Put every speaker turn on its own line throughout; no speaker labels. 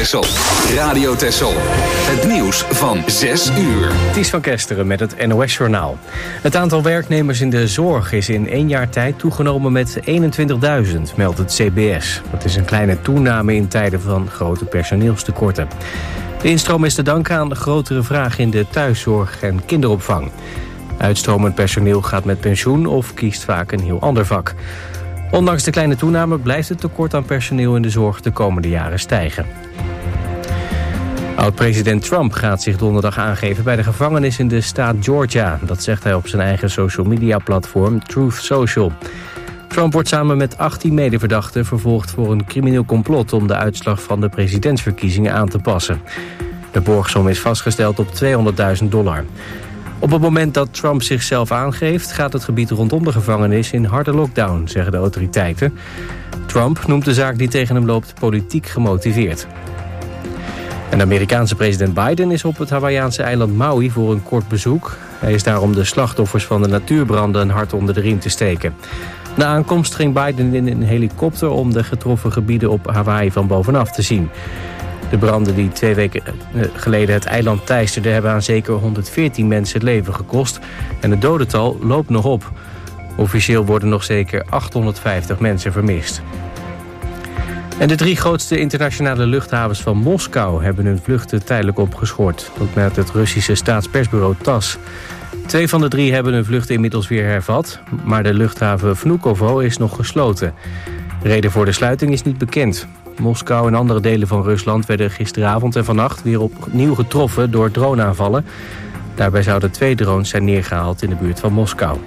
Texel. Radio Texel. Het nieuws van 6 uur.
Ties van Kesteren met het NOS-journaal. Het aantal werknemers in de zorg is in 1 jaar tijd toegenomen met 21.000, meldt het CBS. Dat is een kleine toename in tijden van grote personeelstekorten. De instroom is te danken aan de grotere vraag in de thuiszorg en kinderopvang. Uitstromend personeel gaat met pensioen of kiest vaak een heel ander vak. Ondanks de kleine toename blijft het tekort aan personeel in de zorg de komende jaren stijgen. Oud-president Trump gaat zich donderdag aangeven bij de gevangenis in de staat Georgia. Dat zegt hij op zijn eigen social media platform Truth Social. Trump wordt samen met 18 medeverdachten vervolgd voor een crimineel complot om de uitslag van de presidentsverkiezingen aan te passen. De borgsom is vastgesteld op $200.000. Op het moment dat Trump zichzelf aangeeft, gaat het gebied rondom de gevangenis in harde lockdown, zeggen de autoriteiten. Trump noemt de zaak die tegen hem loopt politiek gemotiveerd. En de Amerikaanse president Biden is op het Hawaïaanse eiland Maui voor een kort bezoek. Hij is daar om de slachtoffers van de natuurbranden een hart onder de riem te steken. Na aankomst ging Biden in een helikopter om de getroffen gebieden op Hawaii van bovenaf te zien. De branden die 2 weken geleden het eiland teisterden hebben aan zeker 114 mensen het leven gekost. En het dodental loopt nog op. Officieel worden nog zeker 850 mensen vermist. En de 3 grootste internationale luchthavens van Moskou hebben hun vluchten tijdelijk opgeschort. Dat meldt het Russische staatspersbureau TASS. 2 van de 3 hebben hun vluchten inmiddels weer hervat, maar de luchthaven Vnukovo is nog gesloten. De reden voor de sluiting is niet bekend. Moskou en andere delen van Rusland werden gisteravond en vannacht weer opnieuw getroffen door droneaanvallen. Daarbij zouden 2 drones zijn neergehaald in de buurt van Moskou.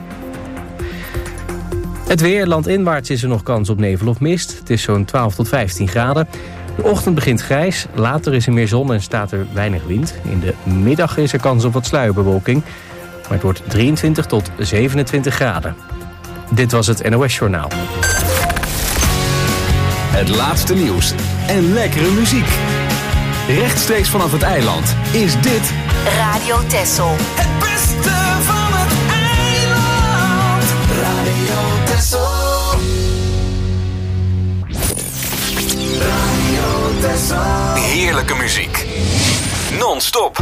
Het weer, landinwaarts is er nog kans op nevel of mist. Het is zo'n 12 tot 15 graden. De ochtend begint grijs, later is er meer zon en staat er weinig wind. In de middag is er kans op wat sluierbewolking. Maar het wordt 23 tot 27 graden. Dit was het NOS-journaal.
Het laatste nieuws en lekkere muziek. Rechtstreeks vanaf het eiland is dit
Radio Texel.
Het beste van het eiland. Radio Texel. Radio Texel.
heerlijke muziek. Non-stop.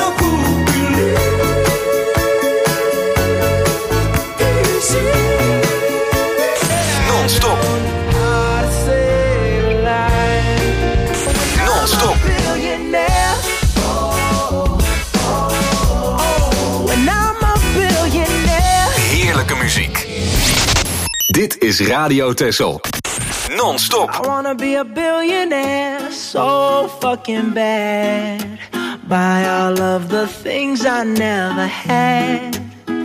Non-stop. Non-stop. Heerlijke muziek. Dit is Radio Texel. Non-stop.
I wanna be a billionaire so fucking bad. Buy all of the things I never had.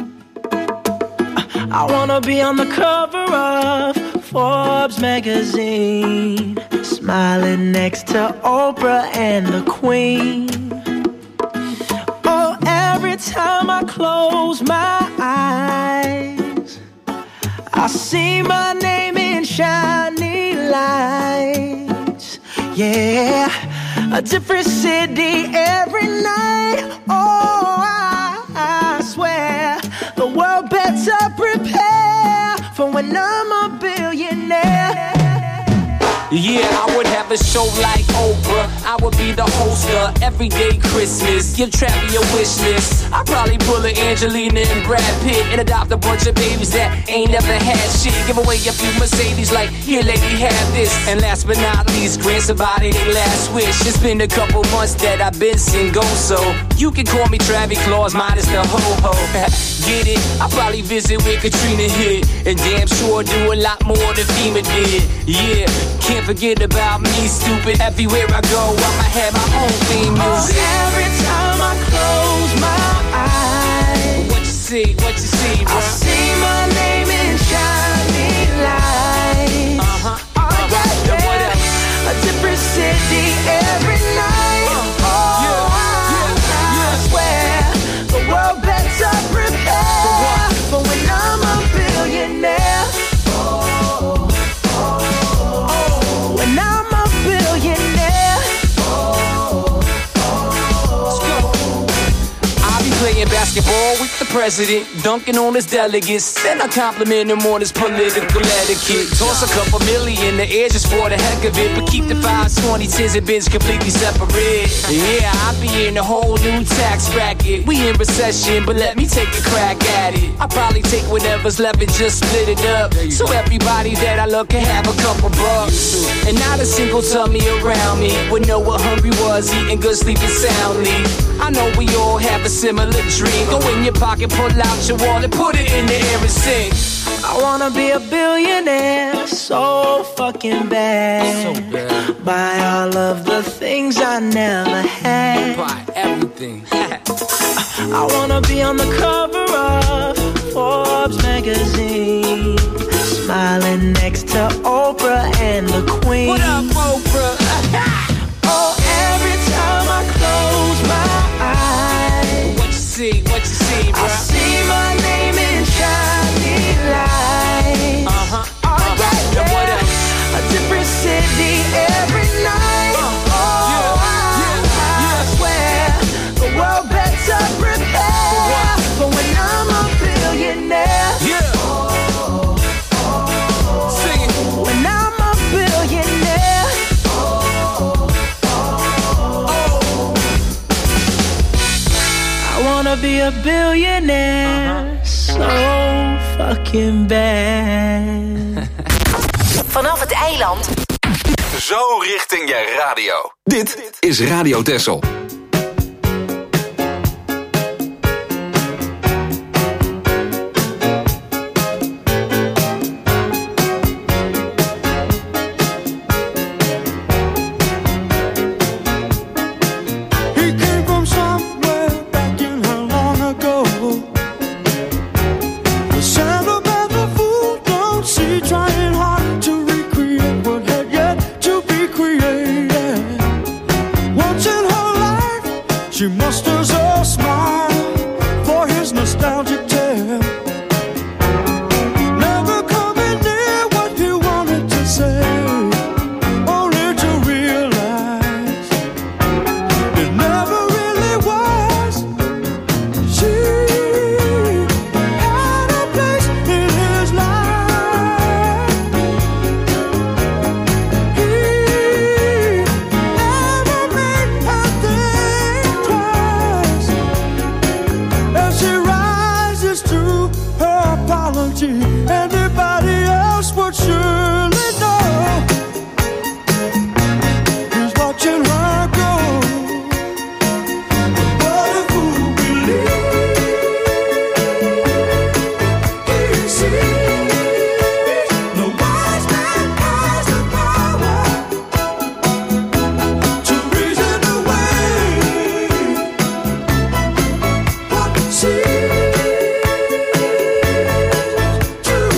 I wanna be on the cover of Forbes magazine, smiling next to Oprah and the Queen. Oh, every time I close my eyes, I see my name in shiny lights. Yeah, a different city every night. Oh, I swear the world better prepare for when I'm a billionaire.
Yeah, I would have a show like Oprah. I would be the host of Everyday Christmas. Give Travis your wish list. I'd probably pull a Angelina and Brad Pitt and adopt a bunch of babies that ain't never had shit. Give away a few Mercedes like, here lady, have this. And last but not least, grant somebody their last wish. It's been a couple months that I've been single, so you can call me Travis Claus minus the ho-ho. Get it? I'll probably visit where Katrina hit, and damn sure do a lot more than FEMA did. Yeah, can't forget about me, stupid. Everywhere I go, I'ma have my own theme music.
Oh, every time I close my eyes,
What you see, bro?
I see my name in shiny lights. Oh, yeah,
What else?
a different city every night. I swear the world better prepare for when I'm a billionaire. When I'm a billionaire.
Let's go. I'll be playing basketball with the president, dunking on his delegates. Then I compliment him on his political etiquette. Toss a couple million in the air just for the heck of it, but keep the 5s, 20s, 10s, and bins completely separate. Yeah, I be in a whole new tax bracket. We in recession, but let me take a crack at it. I probably take whatever's left and just split it up, so everybody that I love can have a couple bucks. And not a single tummy around me would know what hungry was, eating good, sleeping soundly. I know we all have a similar dream. Go in your pocket, pull out your wallet, put it in the air and sing.
I wanna be a billionaire, so fucking bad.
So bad.
Buy all of the things I never had.
Buy everything.
I wanna be on the cover of Forbes magazine, smiling next to Oprah and the Queen.
What up, Oprah?
Oh, every time I close my eyes,
What you see, bro?
I see my name in shining lights. Alright,
And what else?
a different city every night. I swear the world better prepare for when I'm a billionaire.
Yeah. Sing it.
When I'm a billionaire. I wanna be a billionaire, so fucking bad.
Vanaf het eiland.
Zo richting je radio. Dit is Radio Texel.
He came from somewhere back in how long ago. The sentimental fool don't see, trying hard to recreate what had yet to be created. Once in her life, she musters a smile for his nostalgic tale. Never coming near what he wanted to say, only to realize it never really was. She had a place in his life. He never made her think twice. As she rises to her apology, anybody else would surely know. He's watching her go. What a fool believes he sees. No wise man has the power to reason away what seems to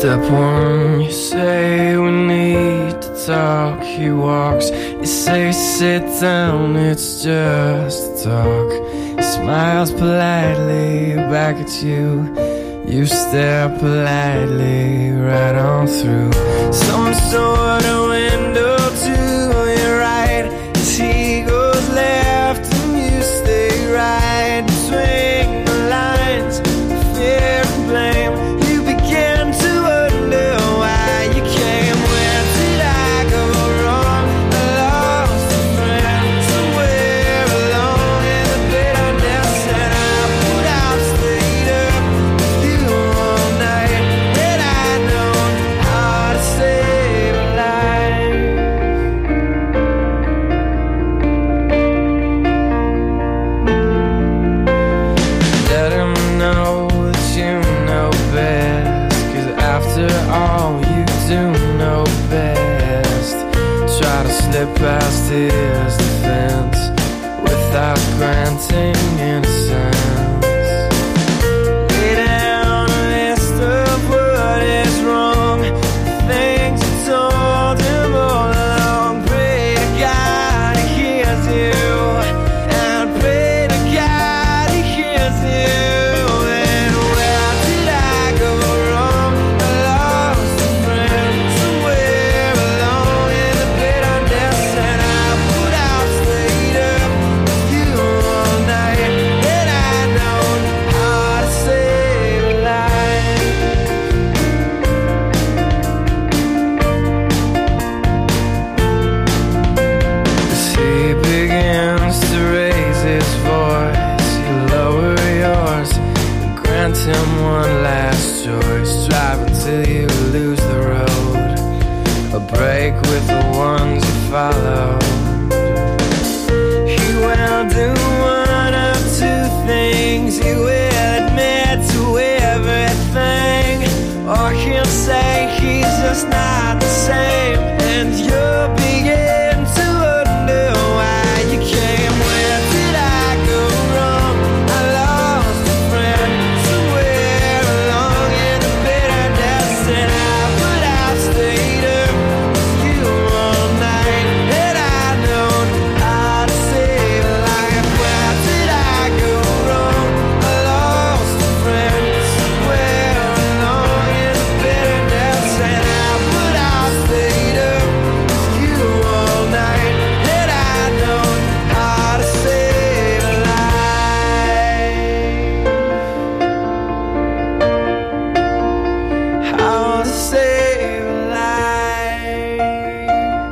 Step one, you say we need to talk. He walks, you say sit down, it's just talk. He smiles politely back at you. You stare politely right on through some sort of window to your right. As he goes left and you stay right between the lines, fear and blame. You begin to wonder why you came. Where did I go wrong? I lost a friend somewhere along in the bitterness, and I would have stayed up with you all night. Had I known how to save a life. Let him know that you know best, 'cause after all you do know best. Try to slip past his defense without granting innocence. Lay down a list of what is wrong, the things you told him all along. Pray to God he hears you, and pray to God he hears you. And where did I go wrong? I lost a friend somewhere along in the bitterness, and I would have stayed up with you all night. Had I known how to save a life. As he begins to raise his voice, you lower yours and grant him one last choice. Drive until you lose the road, a break with the ones you follow. He will do one of two things. He will admit to everything, or he'll say he's just not the same, and you'll begin to wonder why you came. Where did I go wrong? I lost a friend somewhere along in the bitterness, and I would have stayed up with you all night. Had I known how to save a life. Where did I go wrong? I lost a friend somewhere along in the bitterness, and I would have stayed up with you all night. Had I known how to save a life. How to save a life.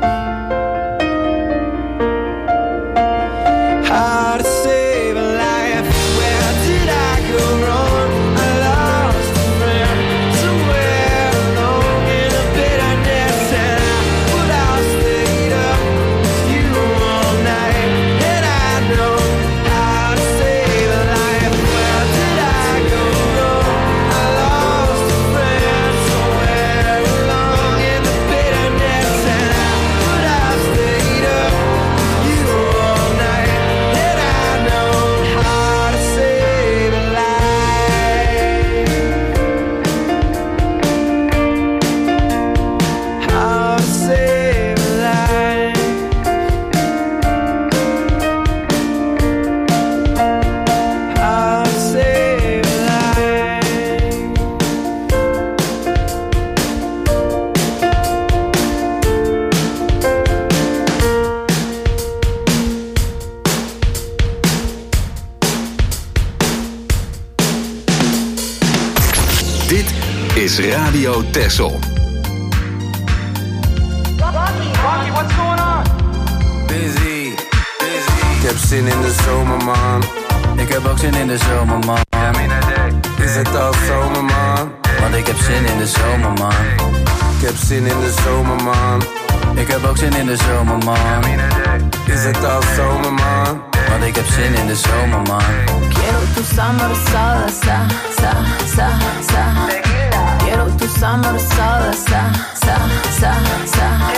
How to save a life. Where did I go wrong? I lost a friend somewhere along in the bitterness, and I would have stayed up with you all night. Had I known how to save a life. Where did I go wrong? I lost a friend somewhere along in the bitterness, and I would have stayed up with you all night. Had I known how to save a life. How to save a life. How to save a life.
Dit is Radio Texel.
Busy. Ik heb zin in de zomer, man. Ik heb ook zin in de zomer, man. Is het al zomer, man? Want ik heb zin in de zomer, man. Ik heb zin in de zomer, man. Ik heb ook zin in de zomer, man. Is het al zomer, man? Want ik heb zin in de zomer, man.
Quiero tu summer salsa, sa, sa, sa. Quiero tu summer salsa, sa, sa, sa.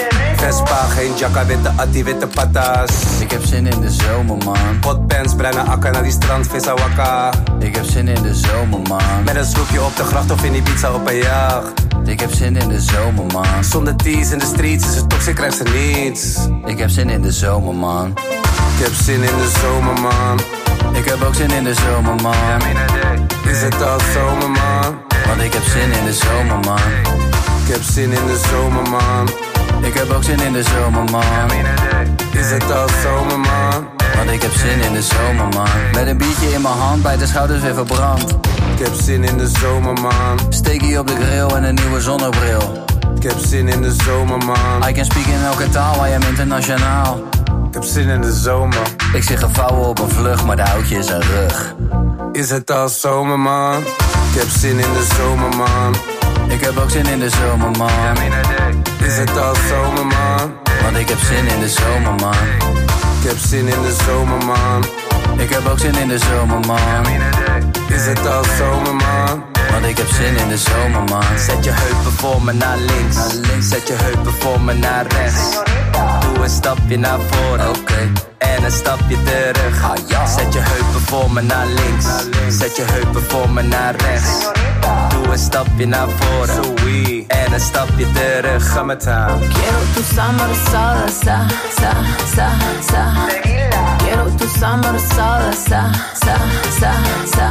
Vespa, geen jacka, witte atti, witte patas.
Ik heb zin in de zomer, man.
Hotpants, bruine akka naar die strand, vissa wakka.
Ik heb zin in de zomer, man.
Met een sloepje op de gracht of in Ibiza op een jacht.
Ik heb zin in de zomer, man.
Zonder tees in de streets, is het toxic, krijgt ze niets.
Ik heb zin in de zomer, man.
Ik heb zin in de zomer, man.
Ik heb ook zin in de zomer, man.
Is het al zomer, man?
Want ik heb zin in de zomer, man.
Ik heb zin in de zomer, man.
Ik heb ook zin in de zomer, man.
Is het al zomer, man?
Want ik heb zin in de zomer, man. Met een biertje in mijn hand, bij de schouders weer verbrand.
Ik heb zin in de zomer, man.
Steekie op de grill en een nieuwe zonnebril.
Ik heb zin in de zomer, man.
I can speak in elke taal, I am internationaal.
Ik heb zin in de zomer.
Ik zit gevouwen op een vlucht, maar de houtje is een rug.
Is het al zomer, man? Ik heb zin in de zomer, man.
Ik heb ook zin in de zomer, man.
Is het al zomer, man?
Want ik heb zin in de zomer, man.
Ik heb zin in de zomer, man.
Ik heb ook zin in de zomer, man.
Is het al zomer, man?
Want ik heb zin in de zomer, man.
Zet je heupen voor me naar links. Zet je heupen voor me naar rechts. Doe een stapje naar voren.
Oké.
En een stapje terug. Zet je heupen voor me naar links. Zet je heupen voor me naar rechts. Doe een stapje naar voren. En een stapje terug. Ga met haar.
Quiero tu summer salsa, sa, sa, sa. Quiero tu summer salsa, sa, sa, sa.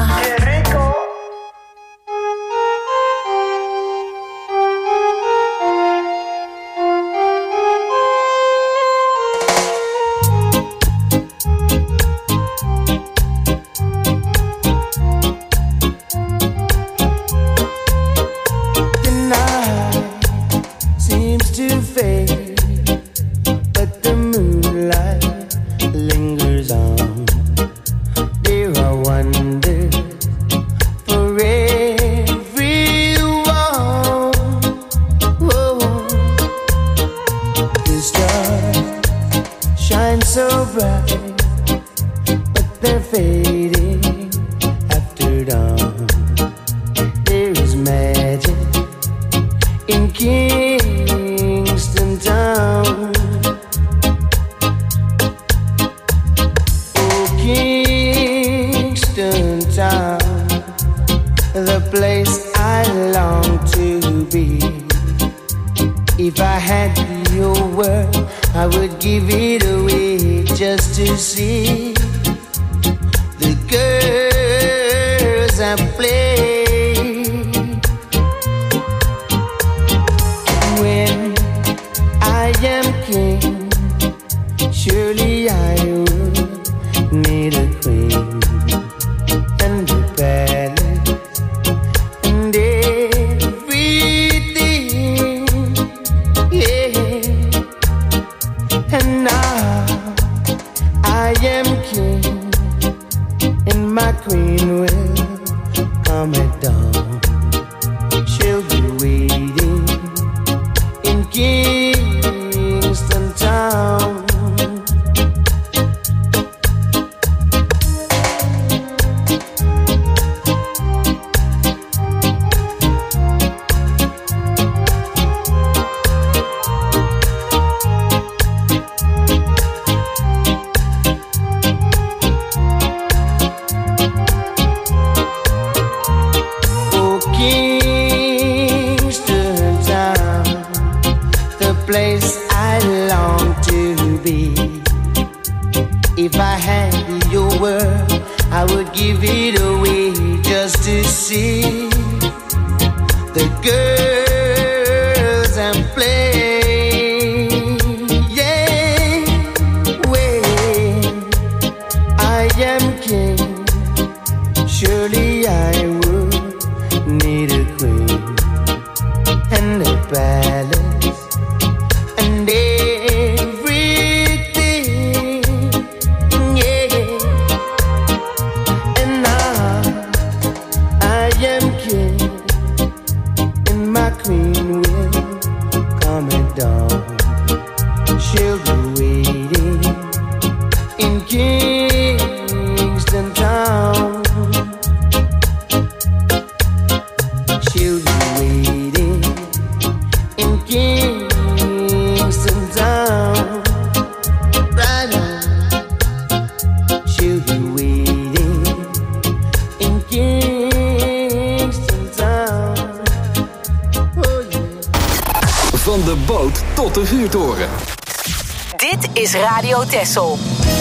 boot tot de vuurtoren.
Dit is Radio Texel.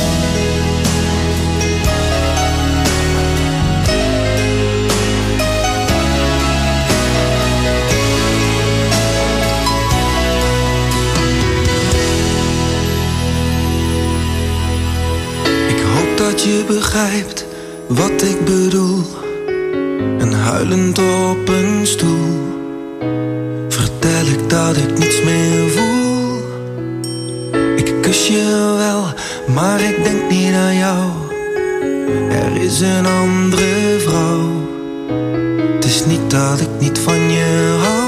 Ik hoop dat je begrijpt wat ik bedoel. En huilend op een stoel vertel ik dat ik niets meer voel. Ik kus je wel, maar ik denk niet aan jou. Er is een andere vrouw. Het is niet dat ik niet van je hou.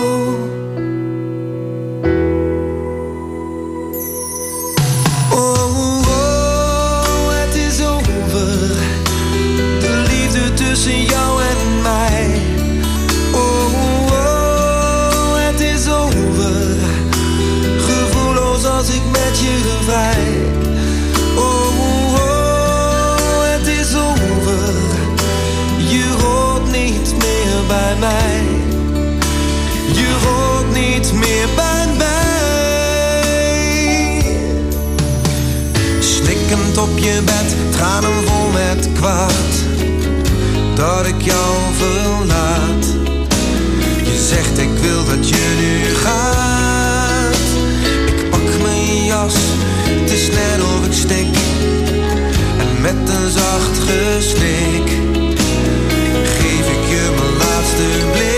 Oh, oh, het is over. De liefde tussen jou en mij. Oh, oh, het is over. Gevoelloos als ik met je vrij. Oh, oh, het is over. Je hoort niet meer bij mij. Je hoort niet meer bij mij. Snikkend op je bed, tranen vol met kwaad. Dat ik jou verlaat. Je zegt ik wil dat je nu gaat. Ik pak mijn jas, het is net of ik stik. En met een zacht gesnik geef ik je mijn laatste blik.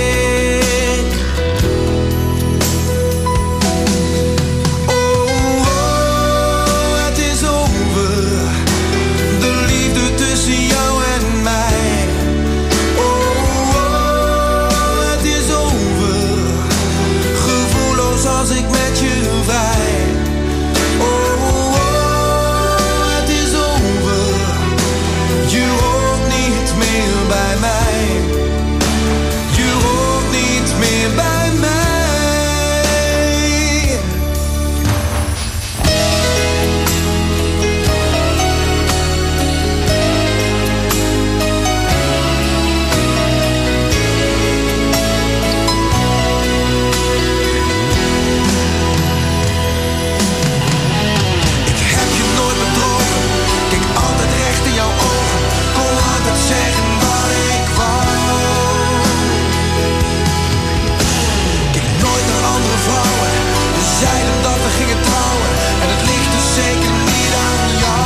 Oh, oh, het is over. De liefde tussen jou en mij. Oh, oh, het is over. Gevoelloos als ik met je vrij. Oh, oh, het is over. Je hoort niet meer bij mij. Je hoort niet meer bij mij. Ik heb je nooit bedrogen. Kijk altijd recht in jouw ogen. Kon altijd zeggen wat ik wou. Kijk nooit naar andere vrouwen. We zeiden dat we gingen trouwen. En het ligt dus zeker niet aan jou.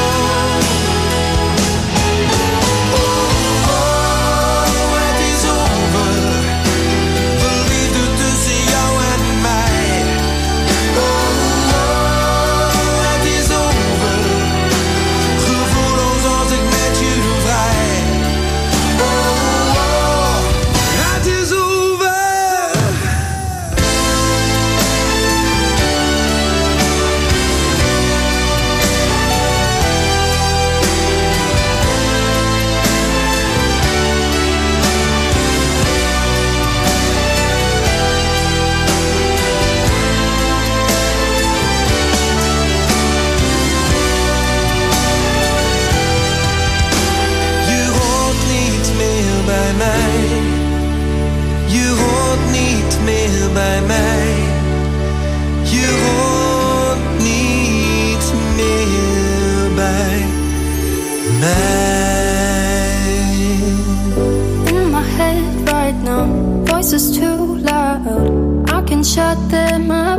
Oh, oh, het is over. De liefde tussen jou en mij. Oh, oh, het is over. Gevoelloos als ik met je vrij. Oh, oh, het is over. Je hoort niet meer bij mij. Je hoort niet meer bij mij. Je hoort niet meer bij mij.
In my head right now, voices too loud. I can shut them up.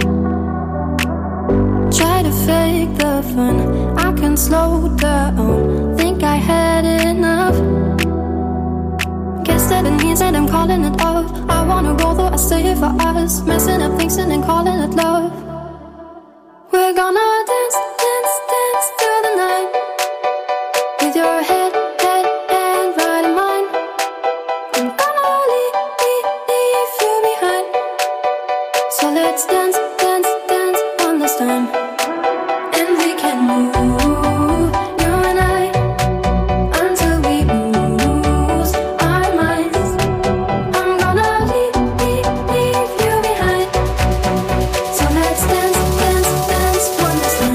Try to fake the fun. I can slow down. Think I had enough. Guess that it means that I'm calling it off. I wanna go though I stay for us. Messing up things and then calling it love. We're gonna dance, dance, dance through the night. With your head and right in mine. I'm gonna leave you behind. So let's dance, dance, dance one last time. And we can move, you and I, until we lose our minds. I'm gonna leave you behind. So let's dance, dance, dance one last time.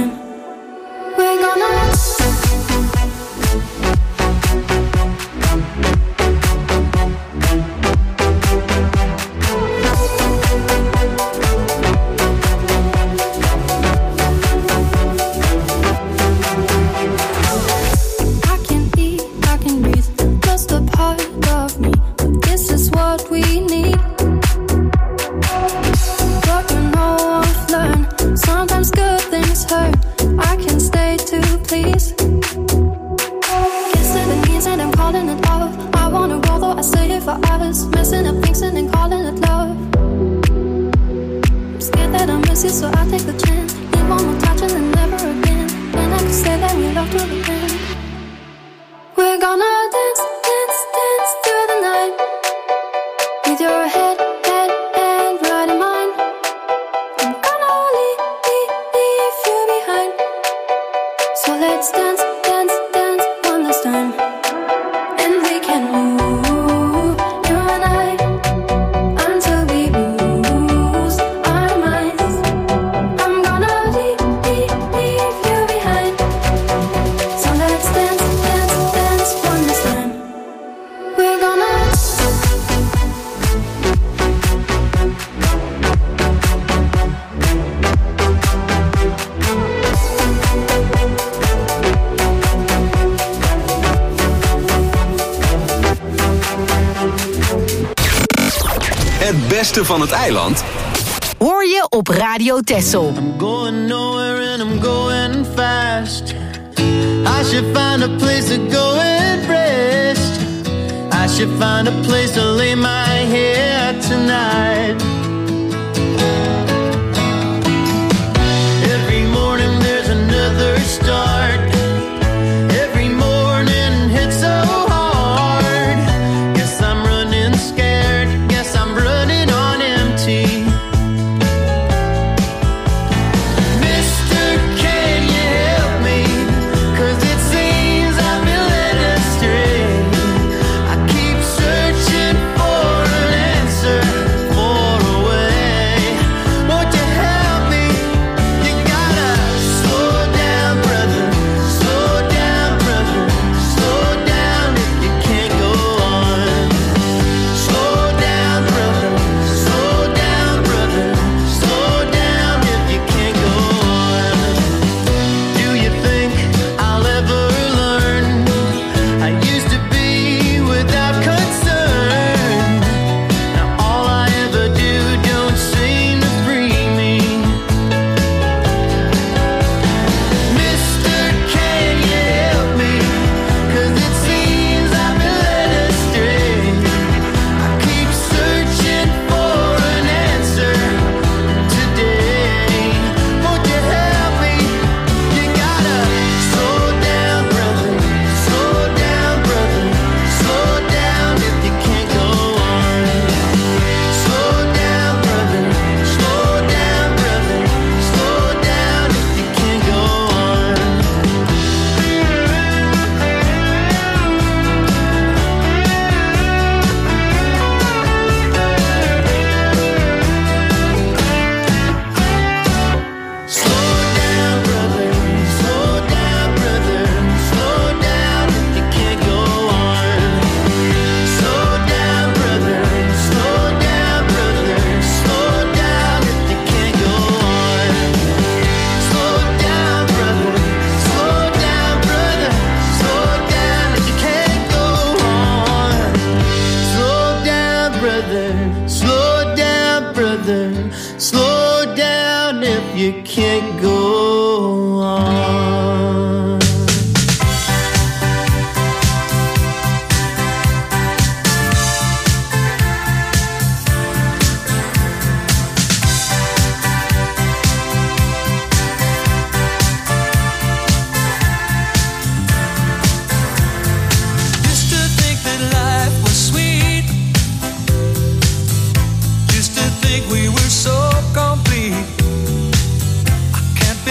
it for us, messing up, fixing and calling it love. I'm scared that I'll miss you, so I'll take the chance. Need one more touch and then never again. Then I can say that we love till the end. We're gonna dance, dance, dance through the night, with your head right in mine. I'm gonna leave you behind. So let's dance, dance, dance one last time. And we can move, you and I, until we lose our minds. I'm gonna leave you behind. So let's dance, dance, dance one last time. We're gonna
Het beste van het eiland
hoor je op Radio Texel.
I'm going nowhere and I'm going fast. I should find a place to go and rest. I should find a place to lay my head tonight. Every morning there's another start. Every morning hits so hard. Guess I'm running scared. Guess I'm running on empty. Mister, can you help me? 'Cause it seems I've been led astray. I keep searching for an answer, for a way. Won't you help me? You gotta slow down, brother. Slow down, brother. Slow down if you can't go on. Slow down, brother. Slow down, brother. Slow down if you can't go on. Do you think I'll ever learn? I used to be without concern. Now all I ever do don't seem to free me. Mister, can you help me? 'Cause it seems I've been led astray. I keep searching for an answer today. Won't you help me? You gotta slow down, brother. Slow down, brother. Slow down if you can't go on. Slow down, brother. Slow down, brother. Slow down if you can't go on. Slow down, brother. Slow down, brother. Slow down if you can't go on. Slow down, brother. Slow down, brother. Slow down if you can't go on. Slow down, brother. Slow down, brother. Slow down if you can't go on. Slow down, brother. Slow down, brother. Slow down if you can't go on.
Used to think that life was sweet. Used to think we were so complete. I can't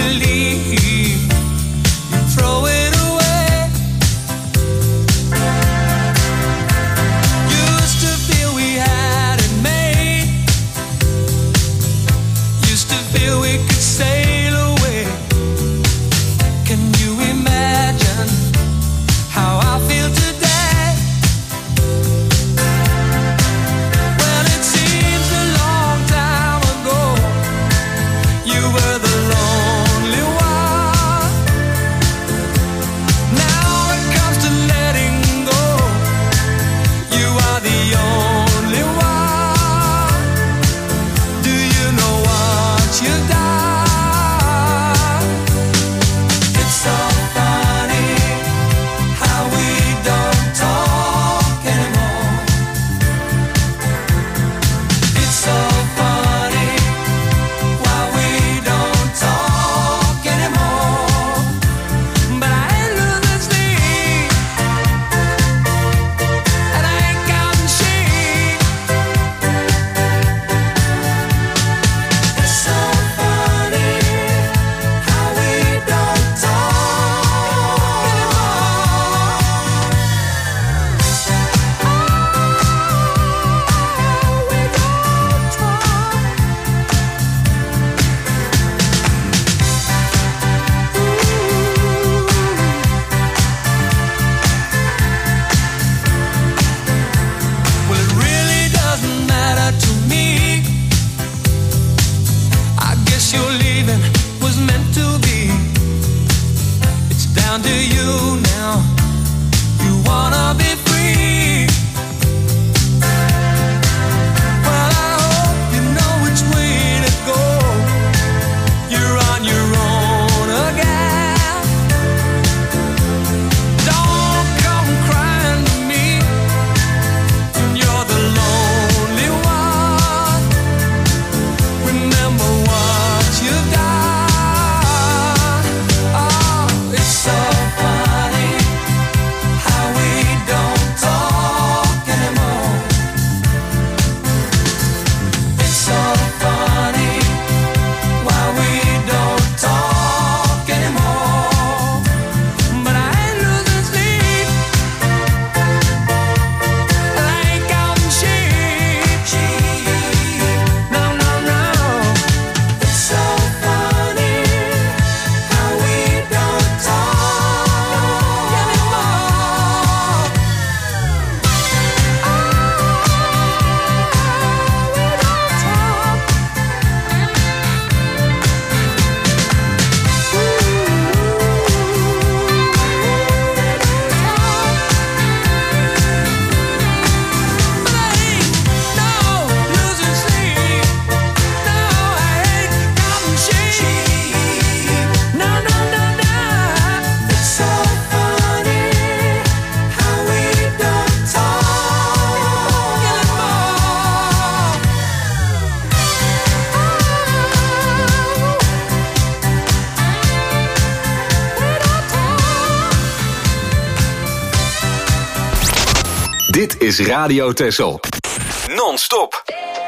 Dit is Radio Texel. Non-stop.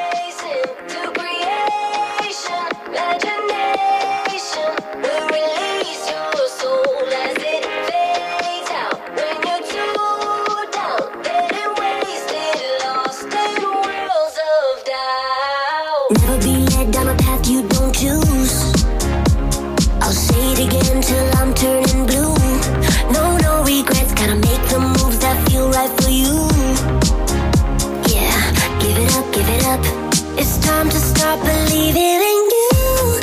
Never be led down a path you don't choose. I'll say it again till I'm turning blue. No regrets, gotta make the moves that feel right for you. Yeah, give it up. It's time to start believing in you.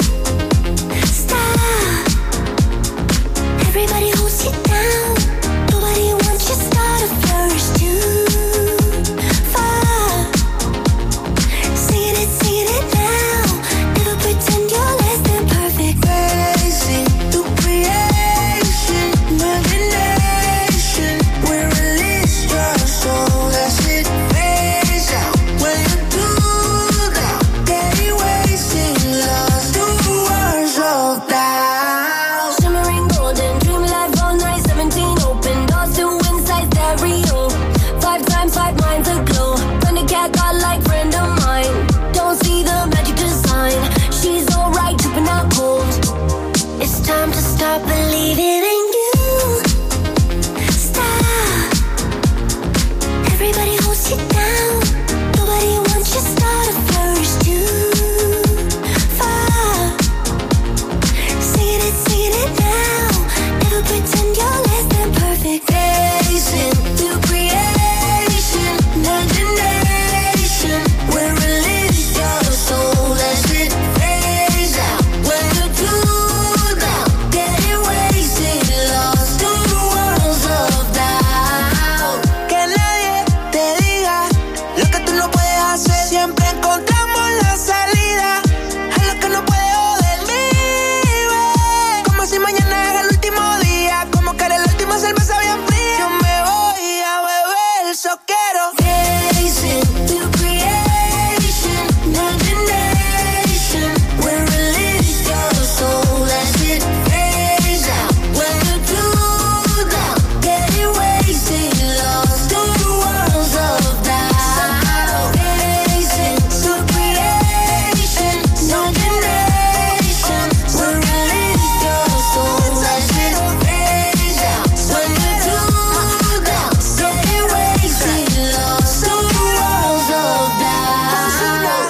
Stop. Everybody holds you down. Nobody wants you start a flourish too far. Singing it now. Never pretend you're less than perfect. Racing through creation, imagination. We release your soul, that's it. Phase out when you do that. Steady wasting lost to words of doubt. Shimmering golden, dream life all night. 17 open doors to inside stereo. 5 times 5 minds aglow. When the cat got like friend of mine. Don't see the magic design. She's alright, tripping out cold. It's time to start believing in you. Stop. Everybody holds you down. Nobody wants you start a flourish too far. Singing it now. Never pretend you're less than perfect. Racing through creation, imagination. We release your soul as it fades out. When you do that, getting wasted, lost to worlds of doubt. Que nadie te diga lo que tú no puedes hacer. Siempre encontramos la salida a lo que no puede joderme. Como si mañana era el último día, como que era la última cerveza bien fría. Yo me voy a beber, so quiero. Racing through creation, imagination. We release your soul as it fades out. When you do that, getting wasted, lost to worlds of doubt. Racing through creation, imagination. We release your soul as it fades out. When you do that, getting wasted, lost to worlds of doubt.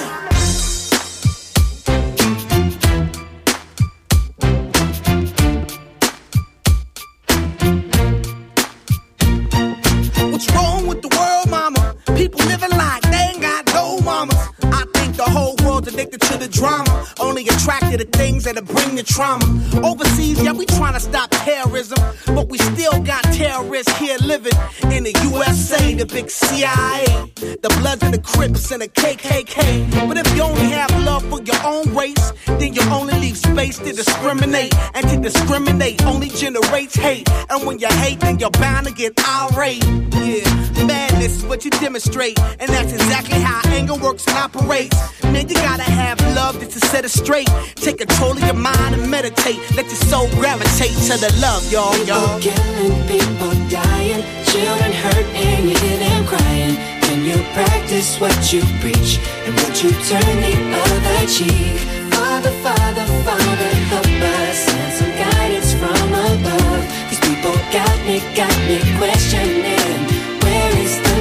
What's wrong with the world, mama? People living like they ain't got no mamas. I think the whole world's addicted to the drama, only attracted to things that'll bring the trauma. Overseas, yeah, we trying to stop terrorism, but we still got terrorists here living in the USA, the big CIA, the Bloods and the Crips and the KKK. But if you only have love for your own race, then you only leave space to discriminate, and to discriminate only generates hate. And when you hate, then you're bound to get irate. Yeah, madness is what you demonstrate, and that's exactly how anger works and operates. Man, you gotta have love just to set it straight. Take control of your mind and meditate. Let your soul gravitate to the love, y'all.
People killing, people dying, children hurt and you hear them crying. Can you practice what you preach, and would you turn the other cheek? Father, Father, Father, help us, send some guidance from above. These people got me questioning, where is the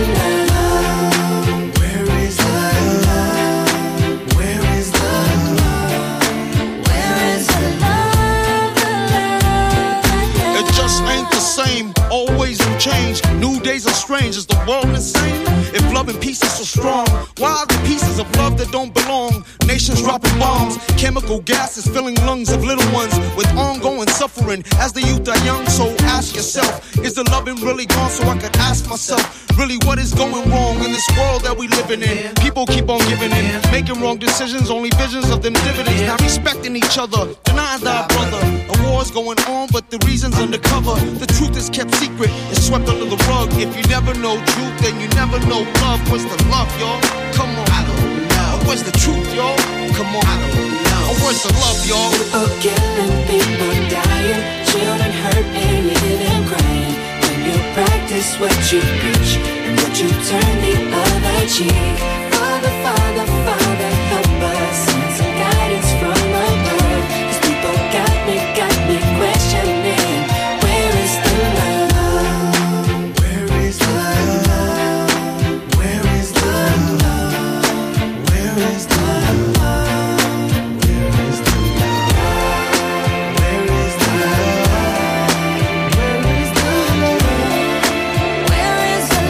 love? Where is the love? Where is the love? Where is the love?
It just ain't the same, always new change. New days are strange, is the world insane? If love and peace is so strong, why are the pieces of love that don't belong? Nations dropping bombs, chemical gases filling lungs of little ones with ongoing suffering as the youth are young. So ask yourself, is the loving really gone? So I could ask myself, really what is going wrong in this world that we living in? People keep on giving in, making wrong decisions, only visions of them dividends, not respecting each other, denying thy brother. A war's going on, but the reason's undercover. The truth is kept secret, it's swept under the rug. If you never know truth, then you never know love. Where's the love, y'all? Come on, I don't know. Where's the truth, y'all? Come on, I don't know. Where's the love, y'all?
People killing, people dying, children hurt and you hear them crying. When you practice what you preach? And would you turn the other cheek? Father, Father, Father, help us. Send some guidance from above. 'Cause people got me questioning. Where is the love?
Where is the love? Where is the love? Where is the love? Where is the love? Where is the love? Where is the love?
Where is the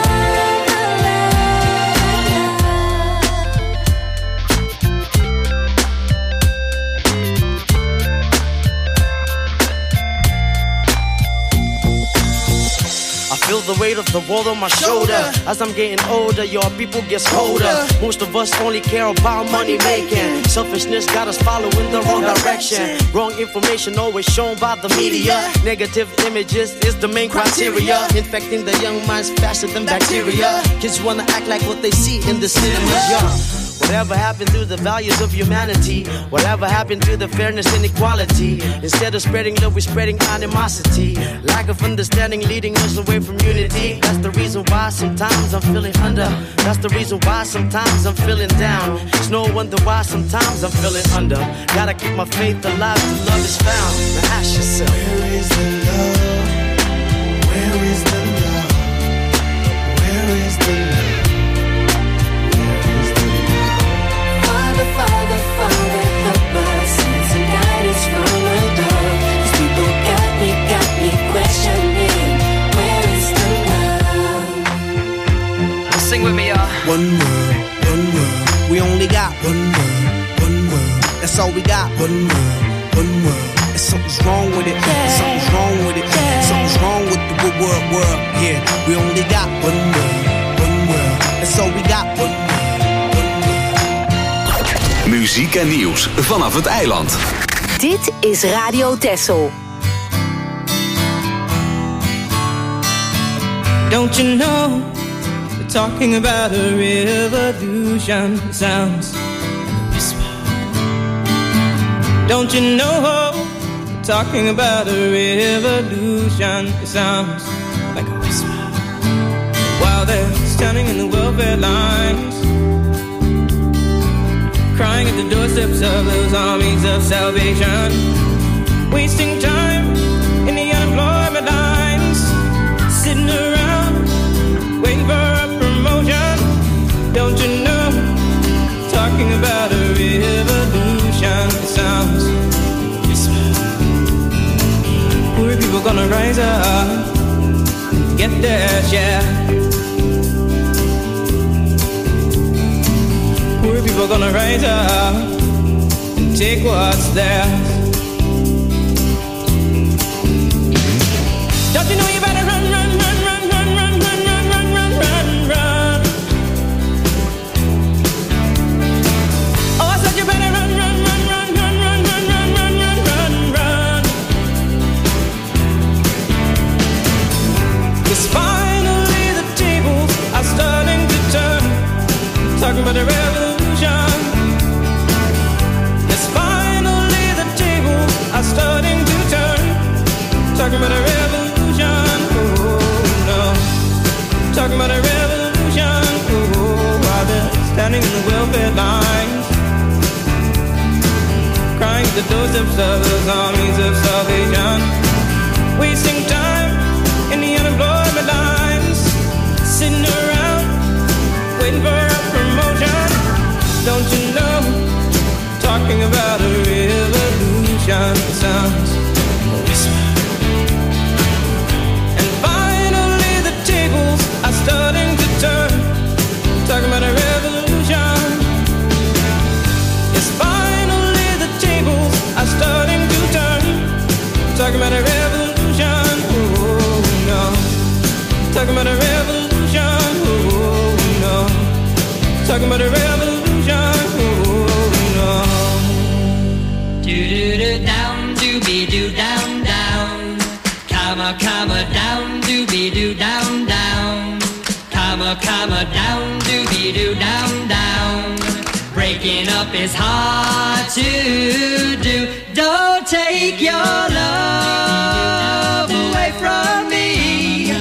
I feel the weight of the world on my shoulder. As I'm getting older, your people gets colder. Most of us only care about money making. Selfishness got us following the wrong direction. Wrong information always shown by the media. Negative images is the main criteria. Infecting the young minds faster than bacteria. Kids wanna act like what they see in the cinemas, yeah. Whatever happened to the values of humanity? Whatever happened to the fairness and equality? Instead of spreading love, we're spreading animosity. Lack of understanding leading us away from unity. That's the reason why sometimes I'm feeling under. That's the reason why sometimes I'm feeling down. It's no wonder why sometimes I'm feeling under. Gotta keep my faith alive till love is found. Now ask yourself,
Where is the love? Where is the love? Where is the love?
Father, Father, Father, help us. Send some guidance from above. 'Cause people got me questioning. Where is the love?
Sing with me, y'all.
one world, one world. We only got one world, one world. That's all we got. One world, one world. And something's wrong with it. Something's wrong with it. Something's wrong with the world. Yeah, we only got one world, one world. That's all we got. One world.
Muziek en nieuws vanaf het eiland.
Dit is Radio Texel.
Don't you know, we're talking about a revolution. It sounds like a whisper. Don't you know, we're talking about a revolution. It sounds like a whisper. While they're standing in the welfare lines, crying at the doorsteps of those armies of salvation, wasting time in the unemployment lines, sitting around waiting for a promotion. Don't you know, talking about a revolution. It sounds whisper. Poor people gonna rise up and get their share. Poor people gonna rise up and take what's theirs. Don't you know you better run, run, run, run, run, run, run, run, run, run, run, run. Oh, I said you better run, run, run, run, run, run, run, run, run, run, run, run. 'Cause finally the tables are starting to turn. Talking about the revolution. Yes, finally the tables are starting to turn. Talking about a revolution. Oh no. Talking about a revolution. Oh, while they're standing in the welfare lines, crying at the doorsteps of those armies of salvation, wasting time in the unemployment lines, sitting around waiting for a promotion. Don't you know, talking about a revolution. Sounds a whisper. And finally the tables are starting to turn. Talking about a revolution. Yes, finally the tables are starting to turn. Talking about a revolution. Oh no. Talking about a revolution. Oh no. Talking about a revolution. Oh no.
Do do do down, do be do down down. Comma down, do be do down down. Comma down, do be do down down. Breaking up is hard to do. Don't take your love away from me.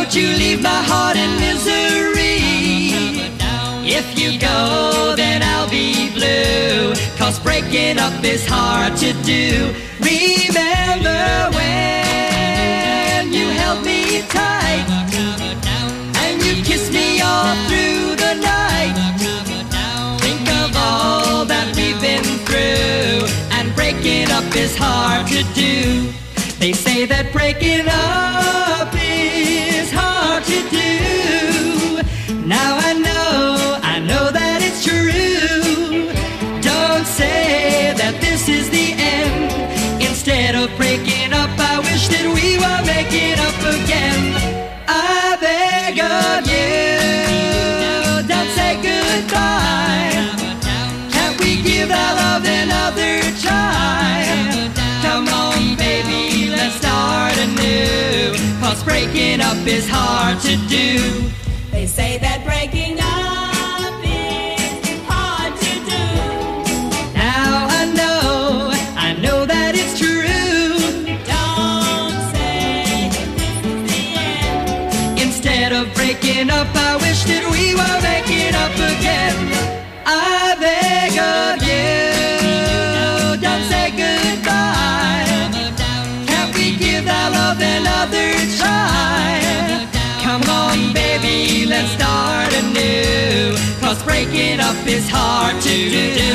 Don't you leave my heart in misery. If you go, then I'll be blue. 'Cause breaking up is hard to do. Remember when you held me tight and you kissed me all through the night. Think of all that we've been through, and breaking up is hard to do. They say that breaking up is hard to do. Now I know that it's true. Don't say that this is the end. Instead of breaking up, I wish that we were making up again. I beg of you, don't say goodbye. Can't we give our love another try? Come on, baby, let's start anew. 'Cause breaking up is hard to do. They say that breaking up is hard to do. Now I know that it's true. Don't say that this is the end. Instead of breaking up, I wish that we were making up again. I beg of you, don't say goodbye. Can't we give our love another try? Come on, baby, let's start anew. 'Cause breaking up is hard to do.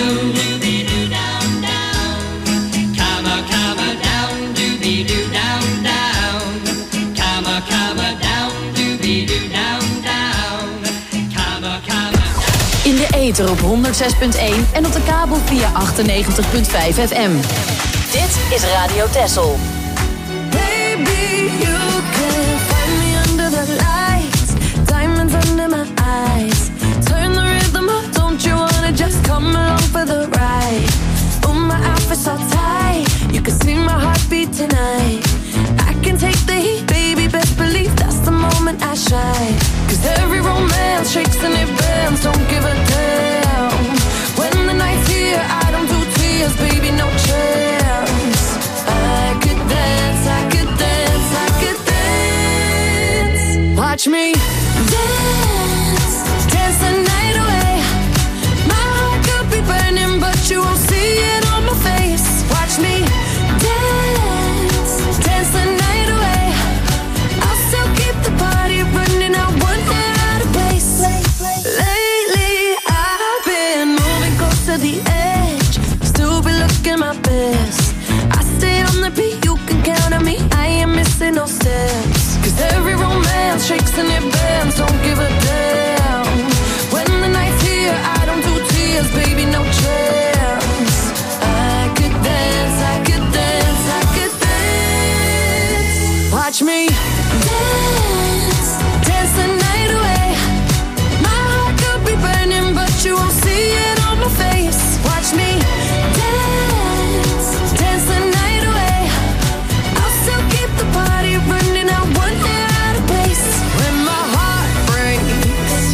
Come on, down, doobie-doo, down, down. Come on, down, doobie-doo, down, down. Come on.
In de ether op 106.1 en op de kabel via 98.5 FM. Dit is Radio Texel.
Baby, you can find me under the lights, diamonds under my eyes. Turn the rhythm up, don't you wanna just come along for the ride? Oh, my outfit's all tight, you can see my heartbeat tonight. I can take the heat, baby, best believe that's the moment I shine. 'Cause every romance shakes and it bends, don't give a damn. When the night's here, I don't do tears, baby, no chance. I could dance, I could dance, I could dance. Watch me dance, dance the night away. My heart could be burning, but you won't see it on my face. Watch me dance, dance the night away. I'll still keep the party running, I won't get out of place. Lately I've been moving close to the edge, still be looking my best. I stay on the beat, you can count on me, I ain't missing no steps. 'Cause every romance shakes and it bends, don't give a damn. When the night's here, I don't do tears, baby, no chance. I could dance, I could dance, I could dance. Watch me dance, dance the night away. My heart could be burning, but you won't see it on my face. Watch me dance, dance the night away. I'll still keep the party running, I won't get out of place. When my heart breaks,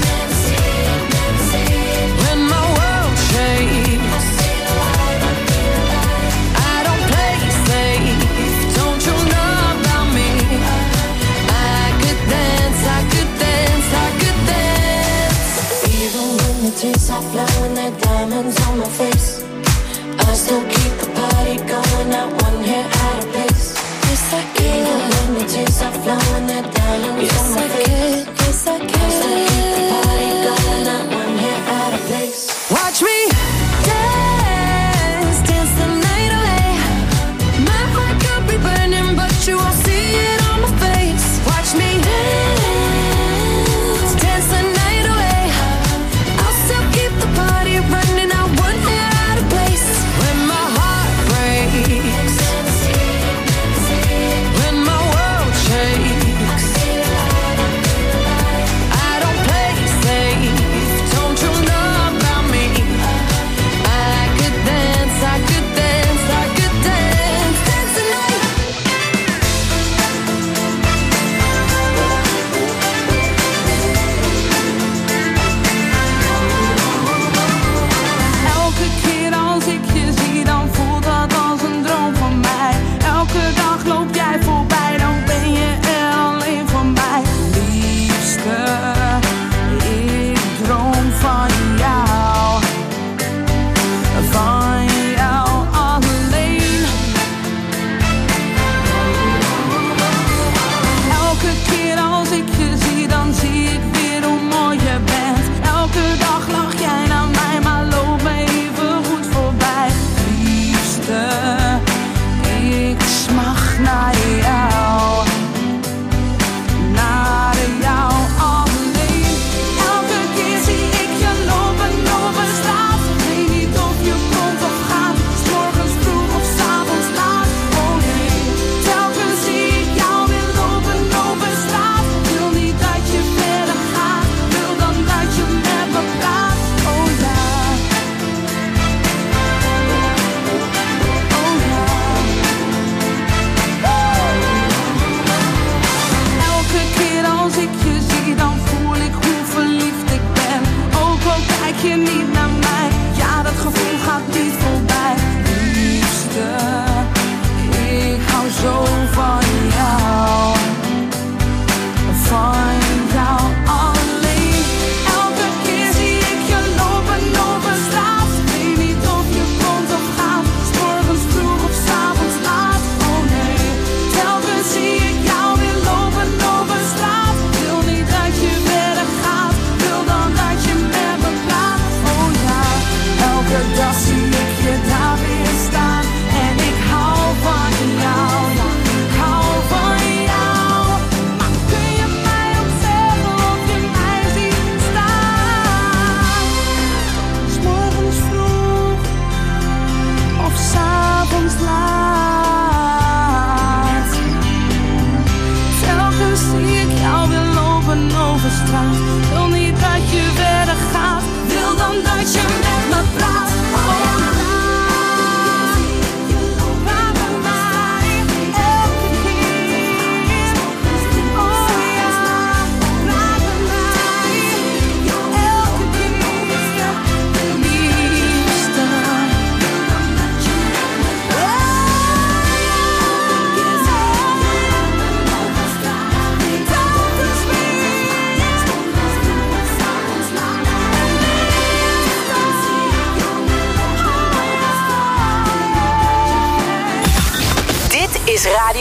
when my world shakes, I don't play safe, don't you know about me? I could dance, I could dance, I could dance. Even when the tears are flowing, they're diamonds on my face. I still keep the party going, not one hair out of place. Yes, I can. Even when the tears are flowing, they're diamonds on my face. Yes, I can. I still keep the party going, not one hair out of place. Watch me dance, dance the night away. My heart could be burning, but you won't see it on my face. Watch me dance, dance the night away. I'll still keep the party running, I won't get out of place. When my heart breaks, when my world shakes, I don't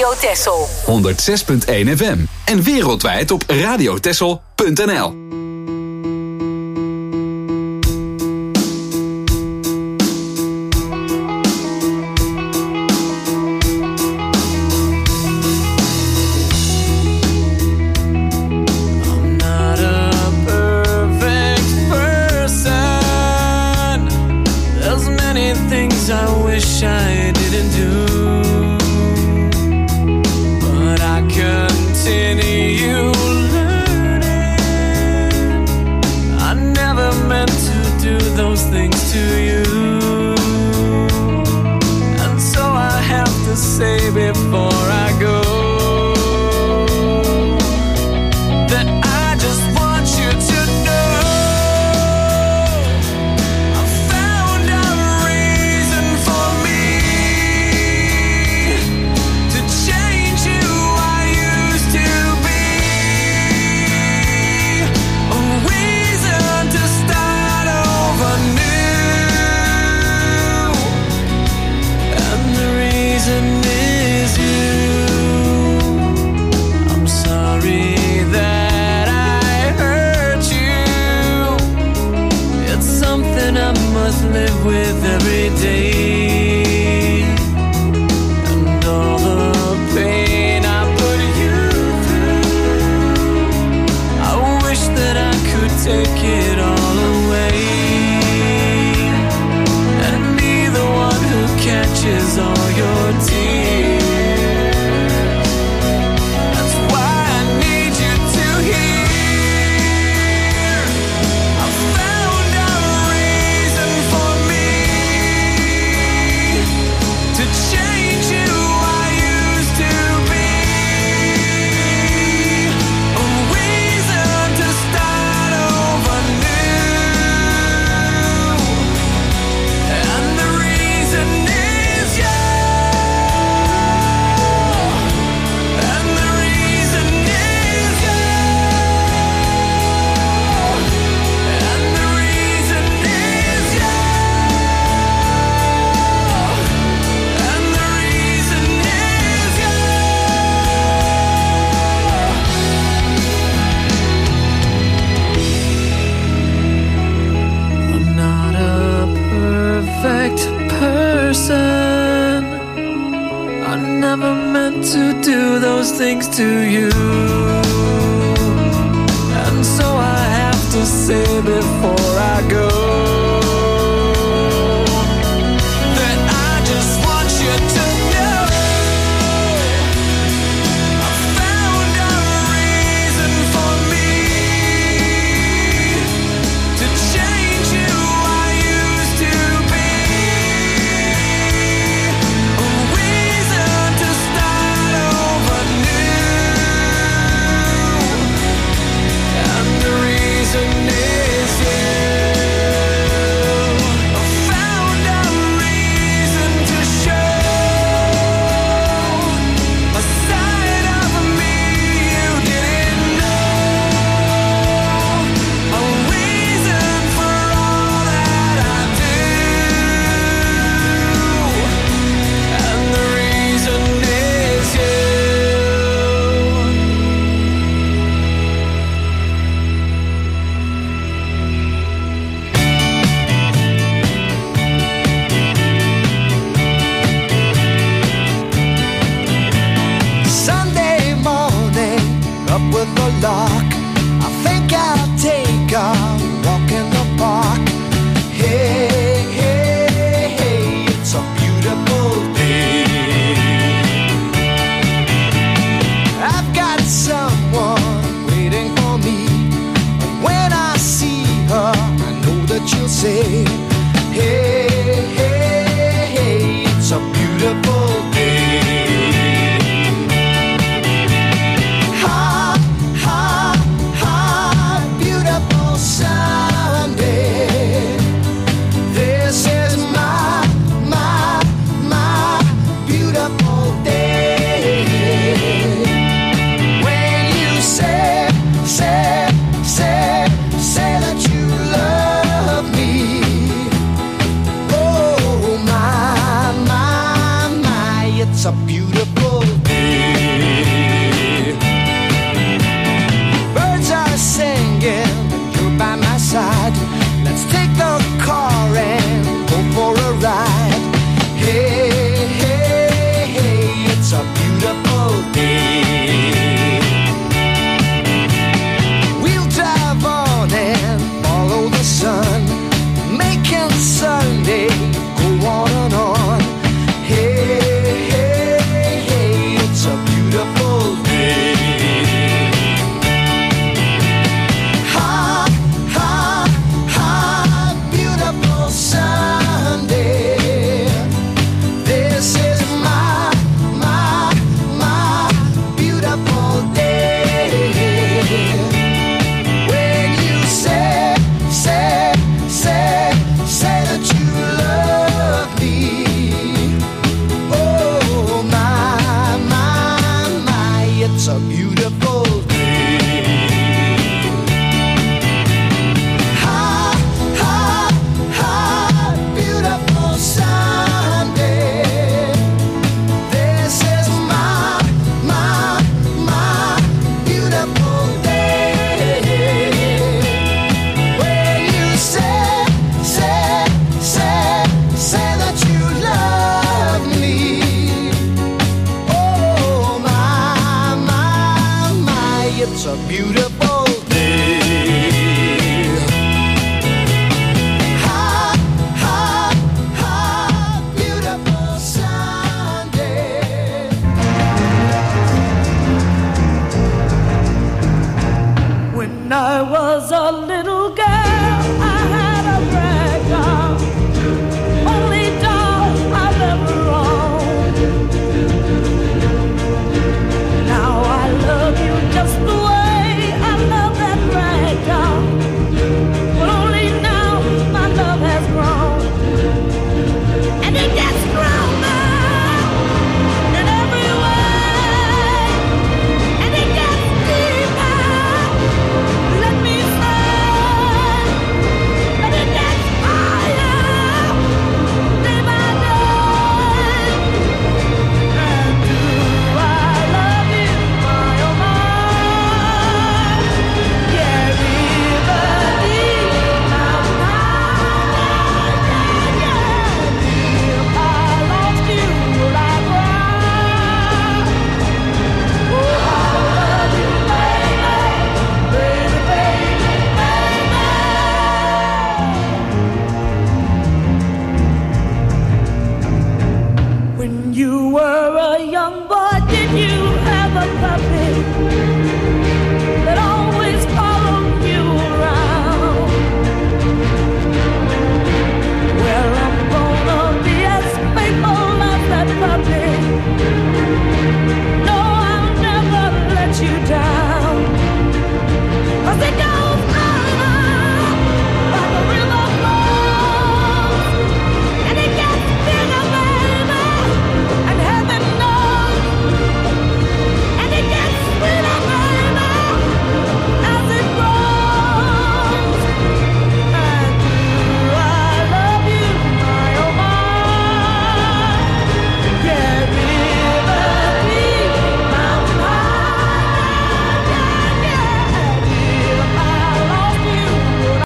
Radio Texel.
106.1 FM. En wereldwijd op radiotexel.nl.
I wish I didn't do, but I continue learning. I never meant to do those things to you, and so I have to say before I go that I just want you to know. Live with every day, and all the pain I put you through, I wish that I could take it all away and be the one who catches all your tears. That's why I need you to hear. I never meant to do those things to you, and so I have to say before I go that I just want you to know I found a reason for me to change who I used to be. The reason is you.
the car.